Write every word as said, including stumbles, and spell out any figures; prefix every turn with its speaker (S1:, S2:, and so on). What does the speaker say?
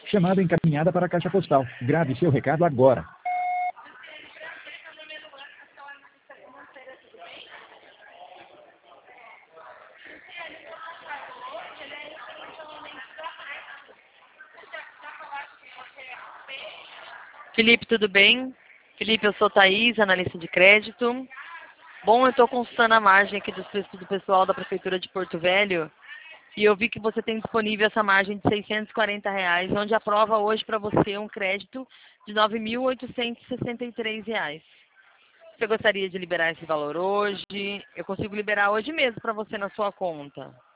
S1: Chamada encaminhada para a caixa postal. Grave seu recado agora.
S2: Felipe, tudo bem? Felipe, eu sou Thaís, analista de crédito. Bom, eu estou consultando a margem aqui do, do pessoal da Prefeitura de Porto Velho e eu vi que você tem disponível essa margem de seiscentos e quarenta reais, onde aprova hoje para você um crédito de nove mil oitocentos e sessenta e três reais. Você gostaria de liberar esse valor hoje? Eu consigo liberar hoje mesmo para você na sua conta.